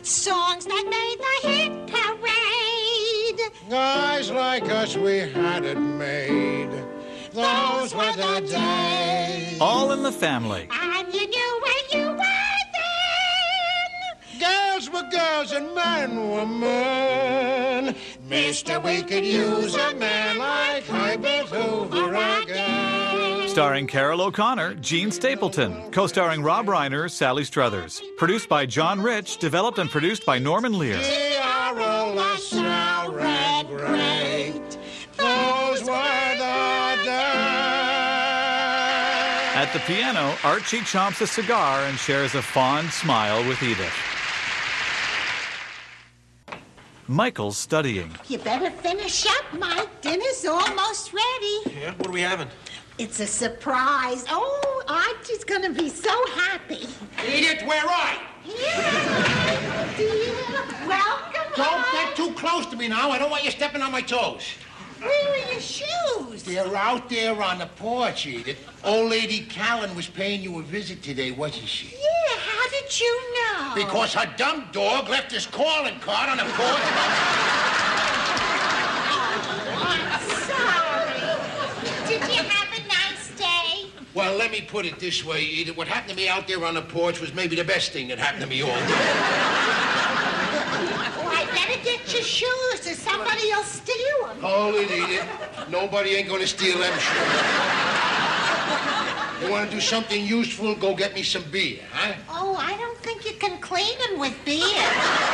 Songs that made the hit parade. Guys like us, we had it made. Those were the days. All in the Family. And you knew where you were then. Girls were girls and men were men. Mister, we could use a man like Herbert Hoover again. Starring Carol O'Connor, Gene Stapleton. Co-starring Rob Reiner, Sally Struthers. Produced by John Rich. Developed and produced by Norman Lear. T.R.O. LaSalle ran great. Those were the days. At the piano, Archie chomps a cigar and shares a fond smile with Edith. Michael's studying. You better finish up, Mike. Dinner's almost ready. Yeah, what are we having? It's a surprise. Oh, Archie's gonna be so happy. Edith, where are you? Yeah, dear. Welcome Don't home. get too close to me now. I don't want you stepping on my toes. Where are your shoes? They're out there on the porch, Edith. Old Lady Callan was paying you a visit today, wasn't she? Yeah, how did you know? Because her dumb dog left his calling card on the porch. I'm sorry. Did you have a nice day? Well, let me put it this way, Edith. What happened to me out there on the porch was maybe the best thing that happened to me all day. Oh, I better get your shoes or somebody will steal them. Hold it, Edith. Nobody ain't gonna steal them shoes. You want to do something useful, go get me some beer, huh? Oh, I don't think you can clean them with beer.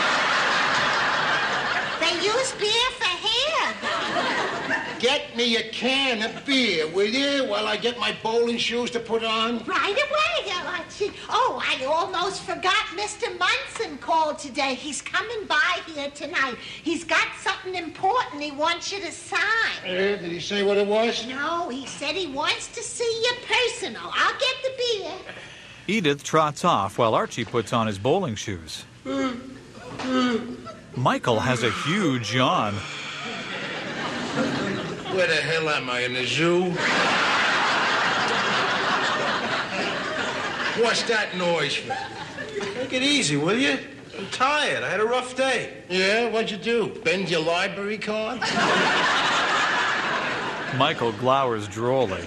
They use beer for hair, though. Get me a can of beer, will you, while I get my bowling shoes to put on? Right away, Archie. Oh, I almost forgot Mr. Munson called today. He's coming by here tonight. He's got something important he wants you to sign. Did he say what it was? No, he said he wants to see you personal. I'll get the beer. Edith trots off while Archie puts on his bowling shoes. Michael has a huge yawn. Where the hell am I, in the zoo? What's that noise for? Take it easy, will you? I'm tired. I had a rough day. Yeah, what'd you do? Bend your library card? Michael glowers drolly.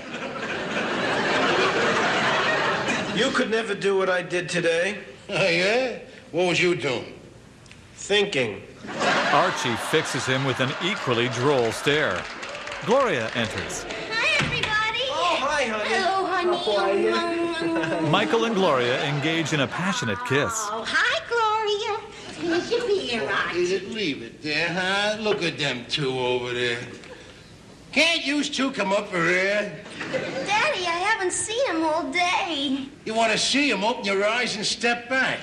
You could never do what I did today. Oh, yeah? What was you doing? Thinking. Archie fixes him with an equally droll stare. Gloria enters. Hi, everybody. Oh, hi, honey. Hello, honey. Michael and Gloria engage in a passionate kiss. Oh, hi, Gloria. Here's your beer, Archie. Edith, leave it there, huh? Look at them two over there. Can't you two come up for air? Daddy, I haven't seen him all day. You want to see him, open your eyes and step back.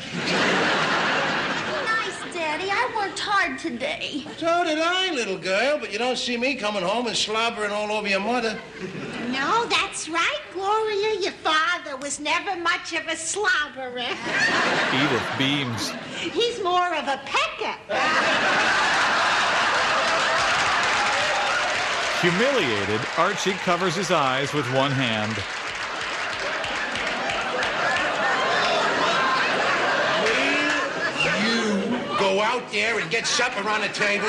Nice, Daddy. I worked hard today. So did I, little girl, but you don't see me coming home and slobbering all over your mother. No, that's right, Gloria. Your father was never much of a slobberer. Edith beams. He's more of a pecker. Humiliated, Archie covers his eyes with one hand. You go out there and get supper on the table.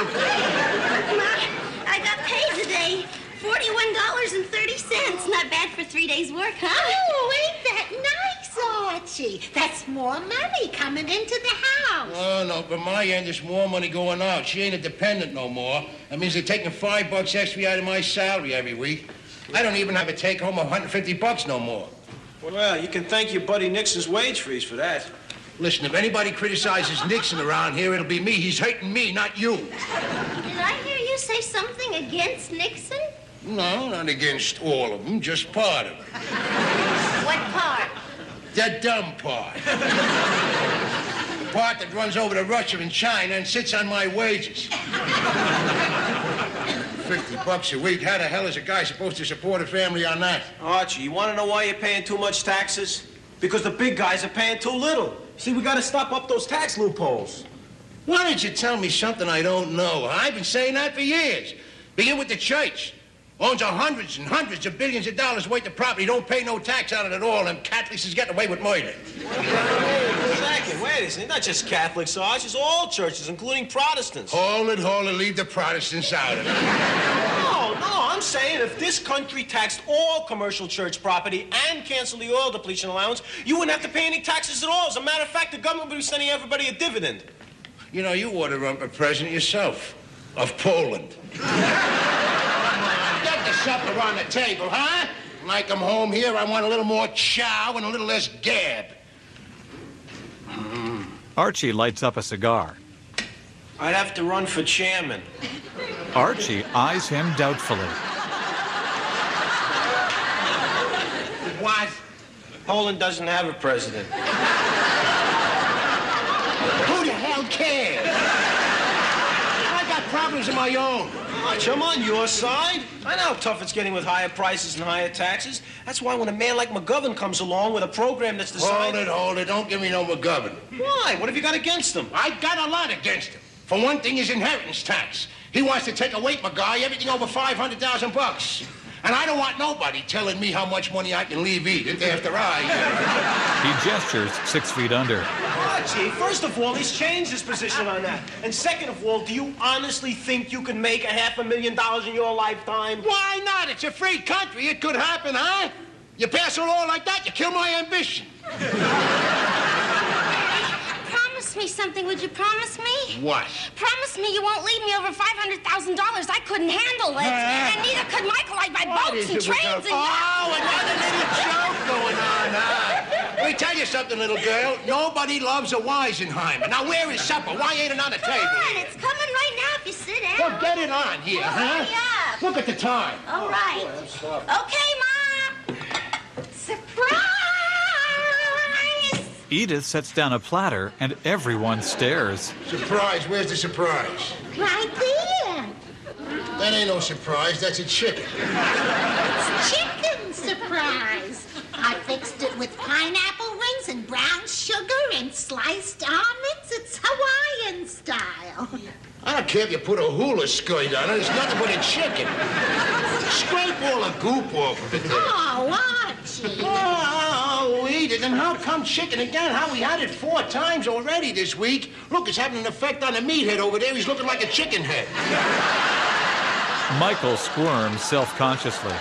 I got paid today. $41.30. Not bad for 3 days' work, huh? Oh, ain't that nice, Archie? That's more money coming into the house. Oh, no, but my end, there's more money going out. She ain't a dependent no more. That means they're taking $5 extra out of my salary every week. I don't even have a take-home of $150 no more. Well, you can thank your buddy Nixon's wage freeze for that. Listen, if anybody criticizes Nixon around here, it'll be me. He's hurting me, not you. Did I hear you say something against Nixon? No, not against all of them, just part of it. What part? The dumb part. The part that runs over to Russia and China and sits on my wages. $50 a week. How the hell is a guy supposed to support a family on that? Archie, you want to know why you're paying too much taxes? Because the big guys are paying too little. See, we got to stop up those tax loopholes. Why don't you tell me something I don't know? I've been saying that for years. Begin with the church. Owns hundreds and hundreds of billions of dollars worth of property. Don't pay no tax on it at all. Them Catholics is getting away with murder. Exactly. Wait a second. Not just Catholics, Sarge. It's all churches, including Protestants. Hold it. Leave the Protestants out of it. No, I'm saying if this country taxed all commercial church property and canceled the oil depletion allowance, you wouldn't have to pay any taxes at all. As a matter of fact, the government would be sending everybody a dividend. You know, you ought to run for president yourself of Poland. Get the supper on the table, huh? Like I'm home here, I want a little more chow and a little less gab. Archie lights up a cigar. I'd have to run for chairman. Archie eyes him doubtfully. What? Poland doesn't have a president. Who the hell cares? I got problems of my own. I'm on your side. I know how tough it's getting with higher prices and higher taxes. That's why when a man like McGovern comes along with a program that's designed... Hold it. Don't give me no McGovern. Why? What have you got against him? I got a lot against him. For one thing, his inheritance tax. He wants to take away my guy everything over $500,000. And I don't want nobody telling me how much money I can leave Edith after He gestures 6 feet under. Archie, first of all, he's changed his position on that. And second of all, do you honestly think you can make $500,000 in your lifetime? Why not? It's a free country. It could happen, huh? You pass a law like that, you kill my ambition. Promise me something, would you promise me? What? Promise me you won't leave me over $500,000. I couldn't handle it. And neither could Michael. I buy boats and trains and... Oh, another little joke going on, huh? Let me tell you something, little girl. Nobody loves a Weisenheimer. Now, where is supper? Why ain't it on the table? Come on, it's coming right now if you sit down. Well, get it on here, huh? Hurry up. Look at the time. All right. Okay, Mom. Surprise! Edith sets down a platter and everyone stares. Surprise? Where's the surprise? Right there. That ain't no surprise. That's a chicken. It's chicken surprise. I fixed it with pineapple rings and brown sugar and sliced almonds. It's Hawaiian style. I don't care if you put a hula skirt on it. It's nothing but a chicken. Scrape all the goop off of it there. Oh, Archie. Oh, Edith, and how come chicken again? How we had it 4 times already this week? Look, it's having an effect on the meathead over there. He's looking like a chicken head. Michael squirms self-consciously.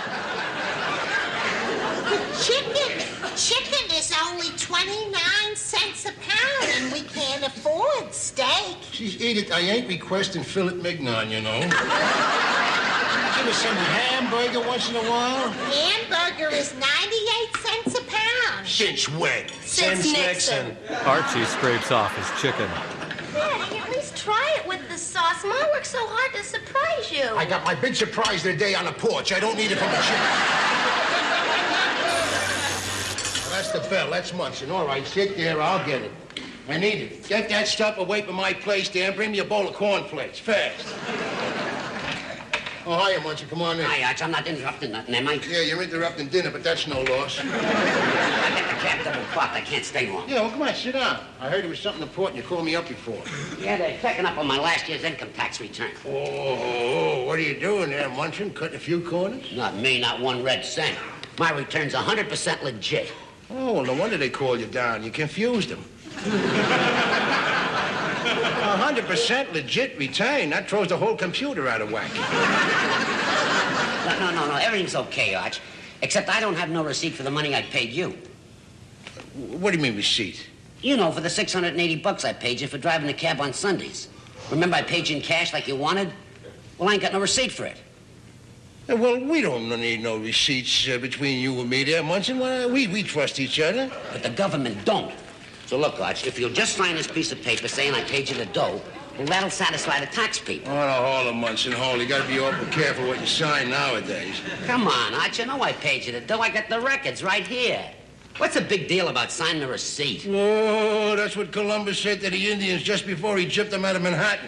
Chicken is only 29 cents a pound, and we can't afford steak. She's Edith, I ain't requesting filet mignon, you know. Give us some hamburger once in a while. Hamburger is 98 cents a pound. Since when? Since Nixon. Archie scrapes off his chicken. Daddy, at least try it with the sauce. Ma worked so hard to surprise you. I got my big surprise today on the porch. I don't need it from the chicken. That's the bell. That's Munson. All right, sit there. I'll get it. I need it. Get that stuff away from my place there and bring me a bowl of cornflakes. Fast. Oh, hiya, Munson. Come on in. Hi, Arch. I'm not interrupting nothing, am I? Yeah, you're interrupting dinner, but that's no loss. I got the cab double parked. I can't stay long. Yeah, well, come on, sit down. I heard it was something important you called me up before. Yeah, they're checking up on my last year's income tax return. Oh, what are you doing there, Munson? Cutting a few corners? Not me, not 1 red cent. My return's 100% legit. Oh, well, no wonder they called you down. You confused them. 100% legit return. That throws the whole computer out of whack. No. Everything's okay, Arch. Except I don't have no receipt for the money I paid you. What do you mean, receipt? You know, for the $680 I paid you for driving the cab on Sundays. Remember I paid you in cash like you wanted? Well, I ain't got no receipt for it. Well, we don't need no receipts between you and me there, Munson. We trust each other. But the government don't. So look, Arch, if you'll just sign this piece of paper saying I paid you the dough, well, that'll satisfy the tax people. Oh, no, hold on, Munson, hold. You gotta be awful careful what you sign nowadays. Come on, Arch, you know I paid you the dough. I got the records right here. What's the big deal about signing a receipt? Oh, that's what Columbus said to the Indians just before he gypped them out of Manhattan.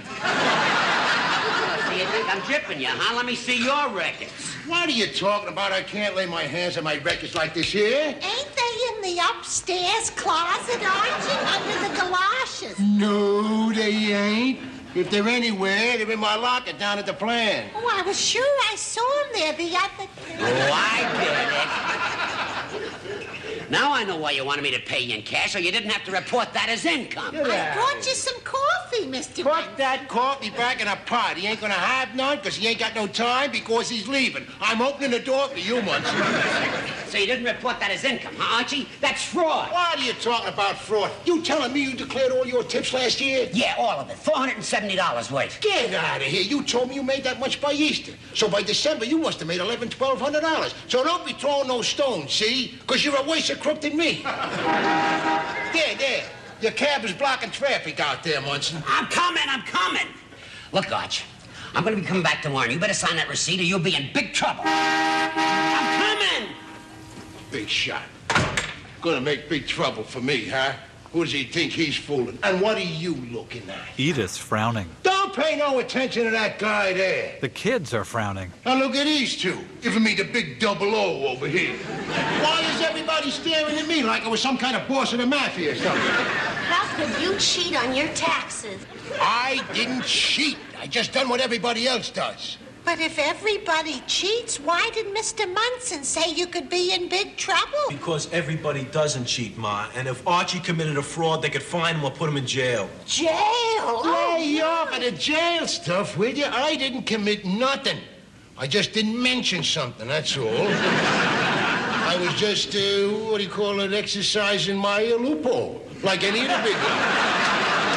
So you think I'm gypping you, huh? Let me see your records. What are you talking about? I can't lay my hands on my records like this here. Ain't they in the upstairs closet, Archie, under the galoshes? No, they ain't. If they're anywhere, they're in my locker down at the plant. Oh, I was sure I saw them there the other day. Oh, I get it. Now I know why you wanted me to pay you in cash, so you didn't have to report that as income. I brought you some coffee, Mr. Put that coffee back in a pot. He ain't gonna have none because he ain't got no time because he's leaving. I'm opening the door for you, Munson. So you didn't report that as income, huh, Archie? That's fraud. What are you talking about, fraud? You telling me you declared all your tips last year? Yeah, all of it. $470 worth. Get out of here. You told me you made that much by Easter. So by December, you must have made $1,200. So don't be throwing no stones, see? Because you're a worse crook than me. There. Your cab is blocking traffic out there, Munson. I'm coming. Look, Arch, I'm going to be coming back tomorrow, and you better sign that receipt or you'll be in big trouble. I'm coming! Big shot. Gonna make big trouble for me, huh? Who does he think he's fooling? And what are you looking at? Edith's frowning. Don't pay no attention to that guy there. The kids are frowning. Now look at these two, giving me the big double O over here. Why is everybody staring at me like I was some kind of boss of the mafia or something? How could you cheat on your taxes? I didn't cheat. I just done what everybody else does. But if everybody cheats, why did Mr. Munson say you could be in big trouble? Because everybody doesn't cheat, Ma. And if Archie committed a fraud, they could fine him or put him in jail. Jail? Lay off of the jail stuff, will you? I didn't commit nothing. I just didn't mention something, that's all. I was just, exercising my loophole, like any other big guy.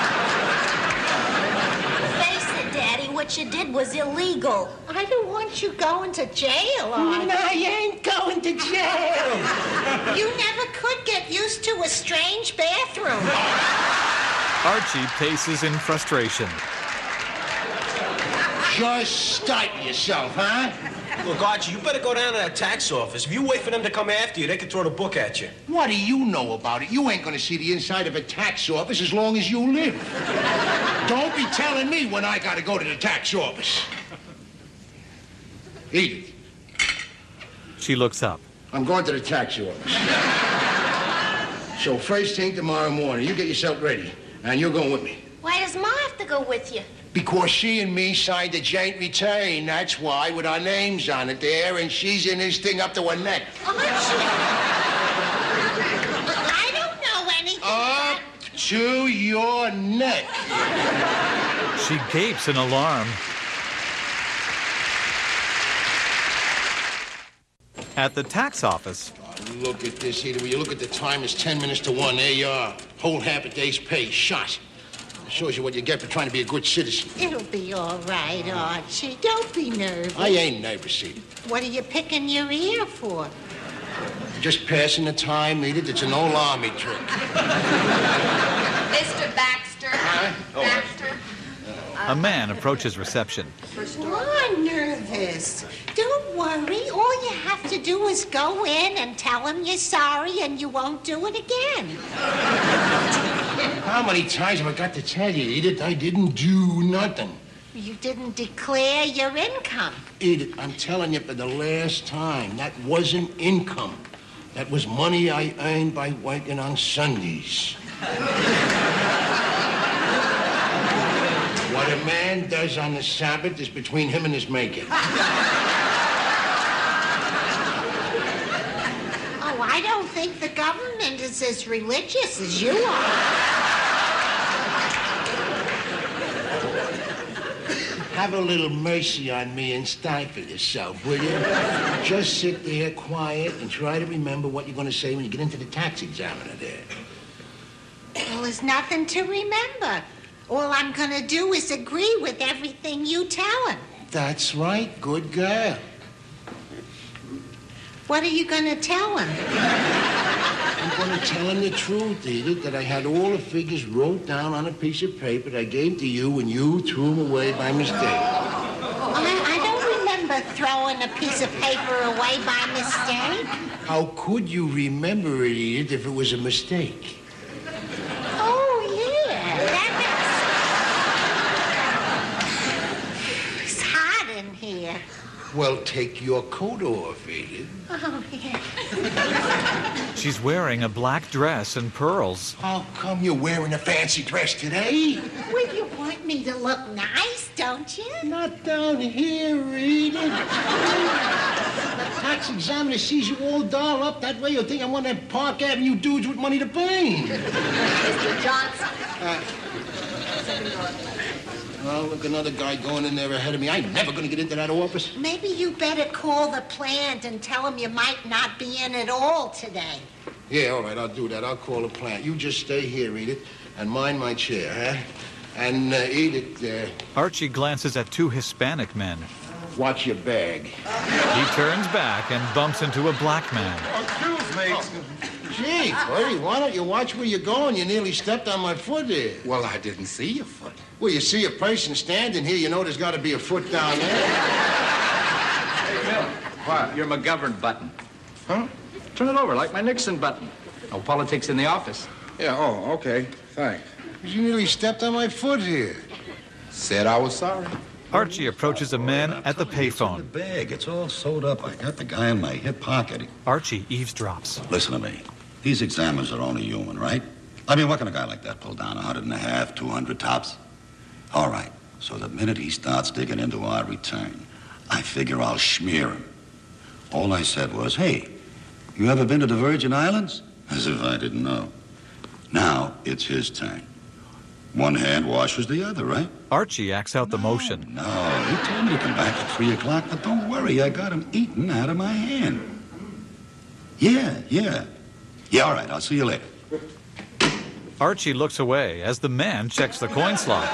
What you did was illegal. I don't want you going to jail, Archie. No, you ain't going to jail. You never could get used to a strange bathroom. Archie paces in frustration. Just stifle yourself, huh? Look, Archie, you better go down to that tax office. If you wait for them to come after you, they could throw the book at you. What do you know about it? You ain't gonna see the inside of a tax office as long as you live. Don't be telling me when I gotta go to the tax office. Edith. She looks up. I'm going to the tax office. So first thing tomorrow morning, you get yourself ready, and you're going with me. Why does Ma have to go with you? Because she and me signed a joint return, that's why, with our names on it there, and she's in this thing up to her neck. I don't know anything Up to your neck. She gapes in alarm. At the tax office. Look at this, Edith. When you look at the time, it's 10 minutes to 1. There you are. Whole half a day's pay. Shot. Shows you what you get for trying to be a good citizen. It'll be all right, Archie. Don't be nervous. I ain't nervous, Edith. What are you picking your ear for? Just passing the time, Edith. It's an old army trick. Mr. Baxter. Huh? Oh. Baxter. A man approaches reception. You're nervous. Don't worry. All you have to do is go in and tell him you're sorry and you won't do it again. How many times have I got to tell you, Edith? I didn't do nothing. You didn't declare your income. Edith, I'm telling you for the last time, that wasn't income. That was money I earned by working on Sundays. What a man does on the Sabbath is between him and his maker. Oh, I don't think the government is as religious as you are. Have a little mercy on me and stifle yourself, will you? Just sit there quiet and try to remember what you're going to say when you get into the tax examiner there. Well, there's nothing to remember. All I'm going to do is agree with everything you tell him. That's right. Good girl. What are you going to tell him? I'm going to tell him the truth, Edith, that I had all the figures wrote down on a piece of paper that I gave to you and you threw them away by mistake. I don't remember throwing a piece of paper away by mistake. How could you remember it, Edith, if it was a mistake? Oh, yeah. It's hot in here. Well, take your coat off, Edith. Oh, yeah. She's wearing a black dress and pearls. How come you're wearing a fancy dress today? Will you want me to look nice, don't you? Not down here, Edith. The tax examiner sees you all dolled up that way. You'll think I'm one of them Park Avenue dudes with money to burn. Mr. Johnson. Oh, look, another guy going in there ahead of me. I'm never going to get into that office. Maybe you better call the plant and tell them you might not be in at all today. Yeah, all right, I'll do that. I'll call the plant. You just stay here, Edith, and mind my chair, huh? And, Edith, Archie glances at two Hispanic men. watch your bag. He turns back and bumps into a black man. Excuse me. Gee, buddy, why don't you watch where you're going? You nearly stepped on my foot there. Well, I didn't see your foot. Well, you see a person standing here, you know there's got to be a foot down there. Hey, Bill. What? Your McGovern button. Huh? Turn it over like my Nixon button. No politics in the office. Yeah, oh, okay. Thanks. You nearly stepped on my foot here. Said I was sorry. Archie approaches a man at the payphone. The bag, it's all sewed up. I got the guy in my hip pocket. Archie eavesdrops. Listen to me. These examiners are only human, right? I mean, what can a guy like that pull down? 150, 200 tops? All right. So the minute he starts digging into our return, I figure I'll smear him. All I said was, hey, you ever been to the Virgin Islands? As if I didn't know. Now it's his turn. One hand washes the other, right? Archie acts out the motion. No, he told me to come back at 3 o'clock, but don't worry, I got him eaten out of my hand. Yeah. Yeah, all right, I'll see you later. Archie looks away as the man checks the coin slot.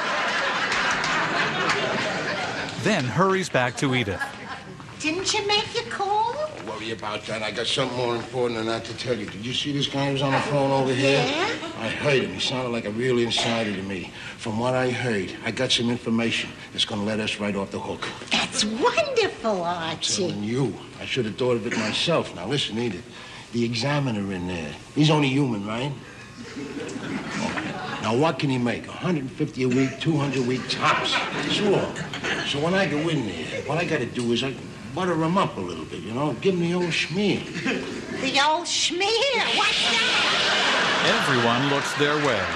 Then hurries back to Edith. Didn't you make your call? Don't worry about that. I got something more important than that to tell you. Did you see this guy who was on the phone over here? Yeah? I heard him. He sounded like a real insider to me. From what I heard, I got some information that's going to let us right off the hook. That's wonderful, Archie. Telling you. I should have thought of it myself. Now, listen, Edith. The examiner in there, he's only human, right? Okay. Now, what can he make? 150 a week, 200 a week tops. Sure. So when I go in there, what I got to do is I butter him up a little bit, you know? Give him the old schmear. The old schmear. What's that? Everyone looks their way.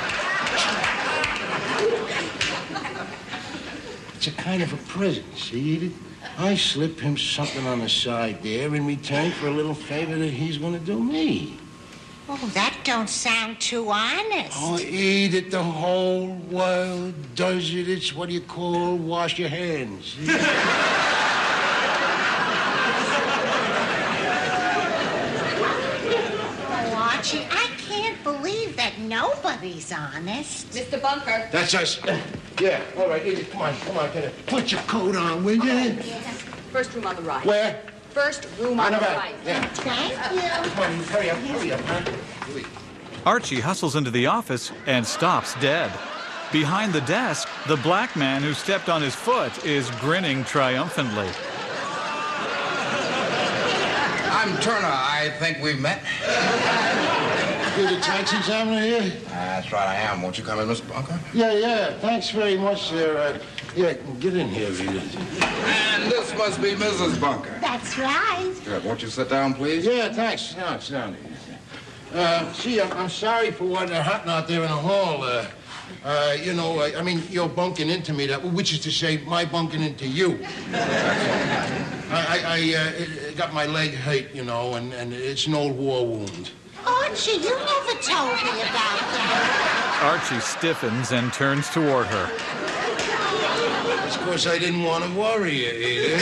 It's a kind of a present, see, Edith? I slip him something on the side there in return for a little favor that he's going to do me. Oh, that don't sound too honest. Oh, Edith, the whole world does it. It's what you call wash your hands. Oh, Archie, I can't believe that nobody's honest. Mr. Bunker. That's us. Yeah, all right, Edith, come on, get it. Put your coat on, will you? First room on the right. Where? First room on the right. Yeah. Thank you. Come on, hurry up, huh? Archie hustles into the office and stops dead. Behind the desk, the black man who stepped on his foot is grinning triumphantly. I'm Turner. I think we've met. You're the tax examiner here? That's right, I am. Won't you come in, Mr. Bunker? Yeah. Thanks very much, sir. Yeah, get in here, Edith. And this must be Mrs. Bunker. That's right. Good. Won't you sit down, please? Yeah, thanks. No, it's down here. See, I'm sorry for what happened out there in the hall. You know, I mean, you're bunking into me, which is to say, my bunking into you. I got my leg hurt, you know, and it's an old war wound. Archie, you never told me about that. Archie stiffens and turns toward her. Of course, I didn't want to worry you, Edith.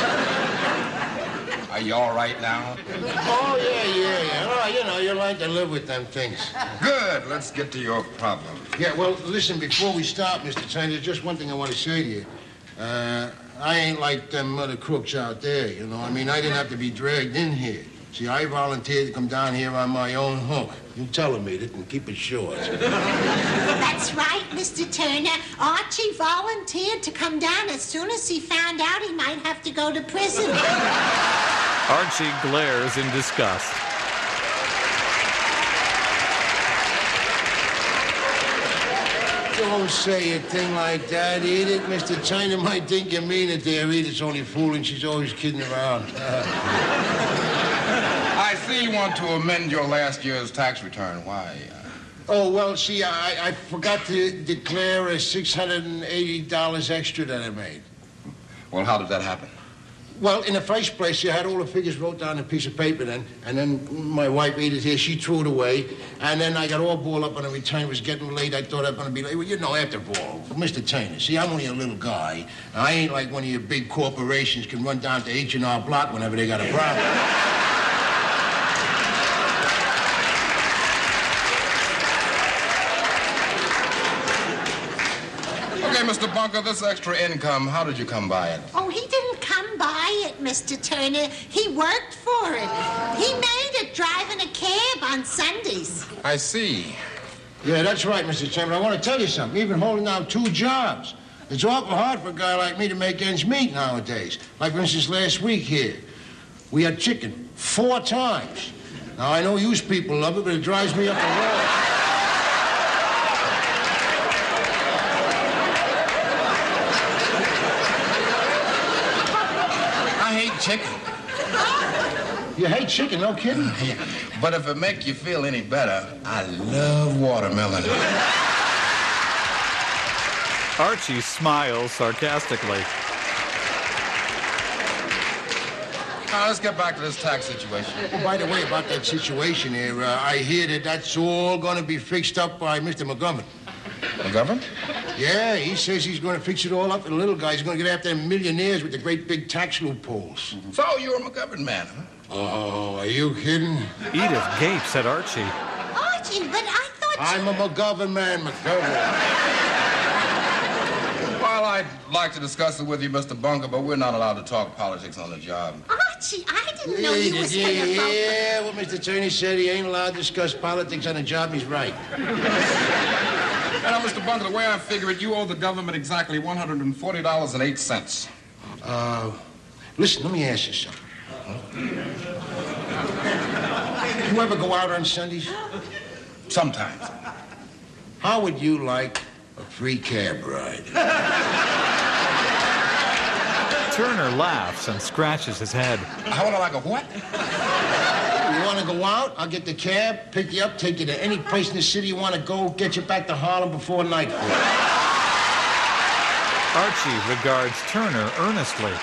Are you all right now? Oh, yeah. Oh, you know, you like to live with them things. Good. Let's get to your problem. Yeah, well, listen, before we start, Mr. Tyner, there's just one thing I want to say to you. I ain't like them other crooks out there, you know. I mean, I didn't have to be dragged in here. See, I volunteered to come down here on my own hook. You tell him, Edith, and keep it short. That's right, Mr. Turner. Archie volunteered to come down as soon as he found out he might have to go to prison. Archie glares in disgust. Don't say a thing like that, Edith. Mr. Tyner might think you mean it there. Edith's only fooling. She's always kidding around. I see you want to amend your last year's tax return. Why? Oh, well, see, I forgot to declare $680 extra that I made. Well, how did that happen? Well, in the first place, I had all the figures wrote down on a piece of paper then, and then my wife Edith here, she threw it away, and then I got all balled up on the return. It was getting late. I thought I was going to be late. Well, you know, after all, Mr. Turner, see, I'm only a little guy. I ain't like one of your big corporations can run down to H&R Block whenever they got a problem. Okay, Mr. Bunker, this extra income, how did you come by it? Oh, he didn't come by it, Mr. Turner. He worked for it. He made it driving a cab on Sundays. I see. Yeah, that's right, Mr. Chairman. I want to tell you something. Even holding down 2 jobs. It's awful hard for a guy like me to make ends meet nowadays. Like, for instance, last week here, we had chicken 4 times. Now, I know you people love it, but it drives me up the wall. Chicken. You hate chicken, no kidding? Yeah. But if it make you feel any better, I love watermelon. Archie smiles sarcastically. Now, let's get back to this tax situation. Oh, by the way, about that situation here, I hear that that's all going to be fixed up by Mr. McGovern. McGovern? Yeah, he says he's going to fix it all up for the little guy. He's going to get after them millionaires with the great big tax loopholes. So you're a McGovern man, huh? Oh, are you kidding? Edith gapes at Archie. Archie, but I thought... I'm a McGovern man, McGovern. Well, I'd like to discuss it with you, Mr. Bunker, but we're not allowed to talk politics on the job. Archie, I didn't know you was going to vote. Yeah, what Mr. Turney said, he ain't allowed to discuss politics on the job. He's right. Now, Mr. Bunker, the way I figure it, you owe the government exactly $140.08. Listen, let me ask you something. You ever go out on Sundays? Sometimes. How would you like a free cab ride? Turner laughs and scratches his head. How would I like a what? You want to go out? I'll get the cab, pick you up, take you to any place in the city you want to go, get you back to Harlem before nightfall. Archie regards Turner earnestly.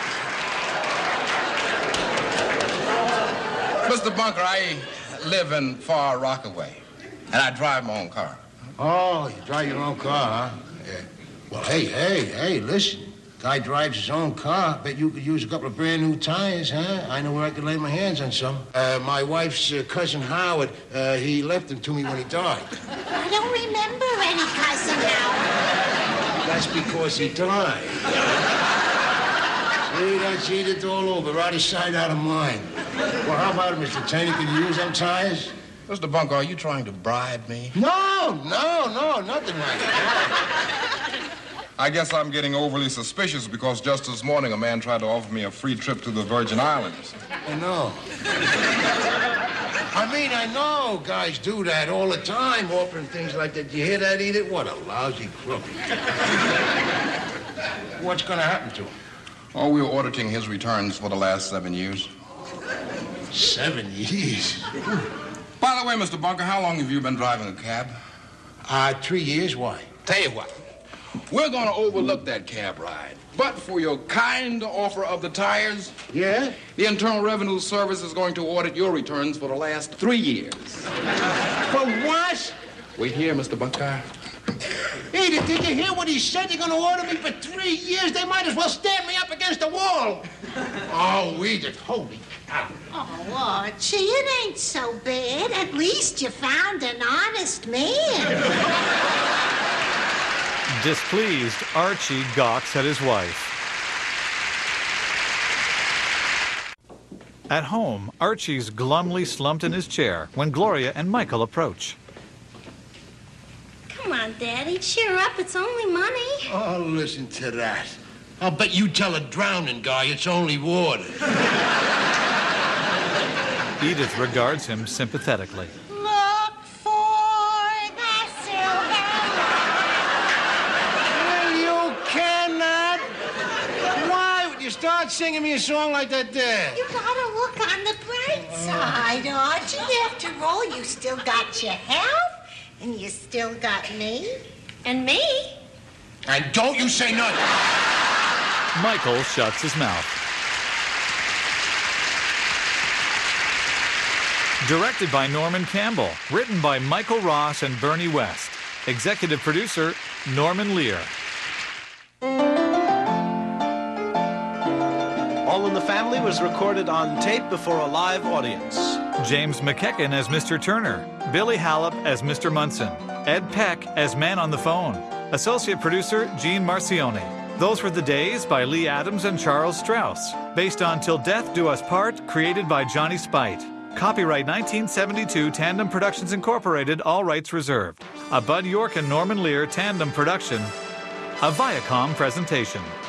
Mr. Bunker, I live in Far Rockaway, and I drive my own car. Oh, you drive your own car, huh? Yeah. Well, hey, listen. Guy drives his own car. Bet you could use a couple of brand new tires, huh? I know where I could lay my hands on some. My wife's cousin Howard, he left them to me when he died. I don't remember any cousin Howard. That's because he died. See, that's Edith all over. Out of sight, out of mind. Well, how about it, Mr. Taney? Can you use them tires? Mr. Bunker, are you trying to bribe me? No, nothing like that. I guess I'm getting overly suspicious because just this morning a man tried to offer me a free trip to the Virgin Islands. I know. I know guys do that all the time, offering things like that. You hear that, Edith? What a lousy crook. What's going to happen to him? Oh, we were auditing his returns for the last 7 years. 7 years? By the way, Mr. Bunker, how long have you been driving a cab? 3 years. Why? Tell you what. We're going to overlook that cab ride. But for your kind offer of the tires... Yeah? The Internal Revenue Service is going to audit your returns for the last 3 years. For what? Wait here, Mr. Bunker. Edith, did you hear what he said? They're going to audit me for 3 years. They might as well stand me up against the wall. Oh, Edith, holy cow. Oh, Archie, it ain't so bad. At least you found an honest man. Displeased, Archie gawks at his wife. At home, Archie's glumly slumped in his chair when Gloria and Michael approach. Come on, Daddy, cheer up. It's only money. Oh, listen to that. I'll bet you tell a drowning guy it's only water. Edith regards him sympathetically. Look for the silver. Well, you cannot. Why would you start singing me a song like that there? You gotta look on the bright side, Archie. After all, you still got your health And you still got me? And me? And don't you say nothing. Michael shuts his mouth. Directed by Norman Campbell. Written by Michael Ross and Bernie West. Executive producer, Norman Lear. All in the Family was recorded on tape before a live audience. James McEachern as Mr. Turner. Billy Hallop as Mr. Munson. Ed Peck as Man on the Phone. Associate producer, Gene Marcione. Those Were the Days by Lee Adams and Charles Strauss. Based on Till Death Do Us Part, created by Johnny Spite. Copyright 1972 Tandem Productions Incorporated, all rights reserved. A Bud York and Norman Lear tandem production. A Viacom presentation.